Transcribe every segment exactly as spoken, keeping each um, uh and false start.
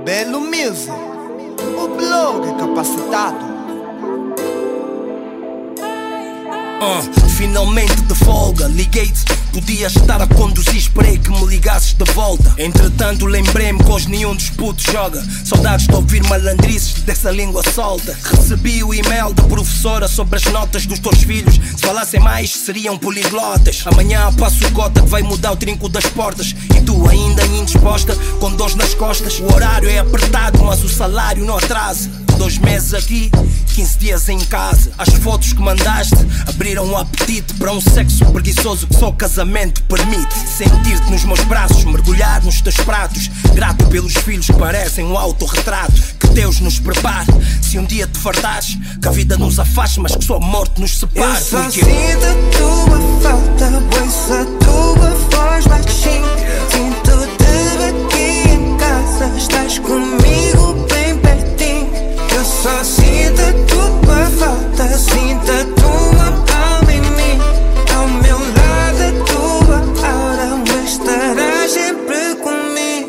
Belo Music, o blog é capacitado. Uh, finalmente de folga, liguei-te. Podia estar a conduzir, esperei que me ligasses de volta. Entretanto lembrei-me que hoje nenhum dos putos joga. Saudades de ouvir malandrices dessa língua solta. Recebi o e-mail da professora sobre as notas dos teus filhos. Se falassem mais seriam poliglotas. Amanhã passo cota que vai mudar o trinco das portas. E tu ainda indisposta, com dores nas costas. O horário é apertado, mas o salário não atrasa. Dois meses aqui, quinze dias em casa. As fotos que mandaste abriram o apetite para um sexo preguiçoso que só o casamento permite. Sentir-te nos meus braços, mergulhar nos teus pratos. Grato pelos filhos que parecem um autorretrato. Que Deus nos prepare, se um dia te fartares. Que a vida nos afaste, mas que só a morte nos separe. Eu só sinto a tua falta, ouço a tua voz baixinho. Sinto-te aqui em casa, estás comigo bem pertinho. Eu só sinto a tua falta, sinto a tua alma em mim. Ao meu lado a tua aura, mas estarás sempre comigo.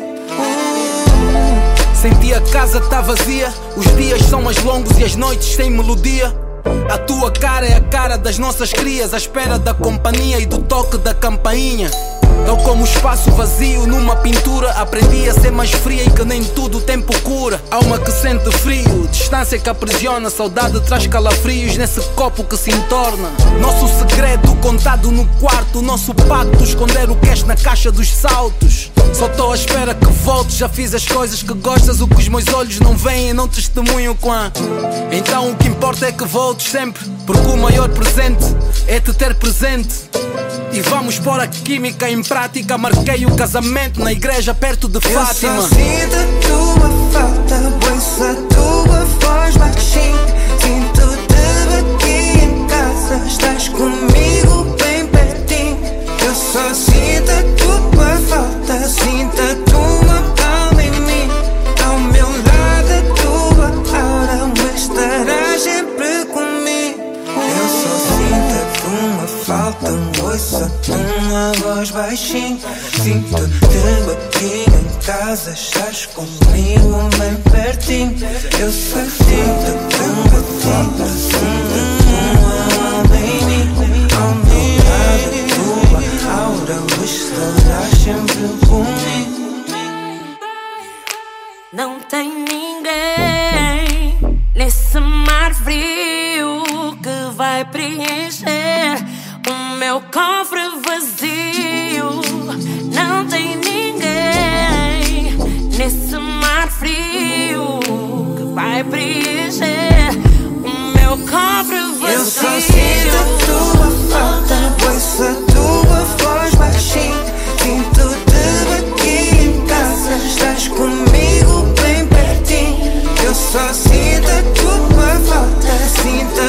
Senti a casa tá vazia, os dias são mais longos e as noites sem melodia. A tua cara é a cara das nossas crias, à espera da companhia e do toque da campainha. Tal como o espaço vazio numa pintura, aprendi a ser mais fria e que nem tudo o tempo cura. Alma que sente frio, distância que aprisiona, saudade traz calafrios nesse copo que se entorna. Nosso segredo contado no quarto, nosso pacto, esconder o cash na caixa dos saltos. Só estou à espera que voltes, já fiz as coisas que gostas, o que os meus olhos não veem, não testemunho com a... Então o que importa é que voltes sempre, porque o maior presente é te ter presente. E vamos pôr a química em prática. Marquei o casamento na igreja perto de Fátima. Eu só sinto a tua falta, ouço a tua voz baixinho. Sinto-te aqui em casa, estás comigo bem pertinho. Eu só sinto a tua falta, sinto a tua alma em mim. Ao meu lado a tua aura, mas estarás sempre comigo. Eu só sinto a tua falta, ouço a tua voz baixinho. Sinto-te aqui em casa, estás comigo bem pertinho. Eu só sinto a tua falta, sinto a tua alma em mim. Ao meu lado a tua aura, mas estarás sempre comigo. Não tem ninguém nesse mar frio que vai preencher o meu cofre vazio. Não tem ninguém nesse mar frio que vai preencher o meu cofre vazio. Eu só sinto a tua falta, ouço a tua voz baixinho. Sinto-te aqui em casa, estás comigo bem pertinho. Eu só sinto a tua falta, sinto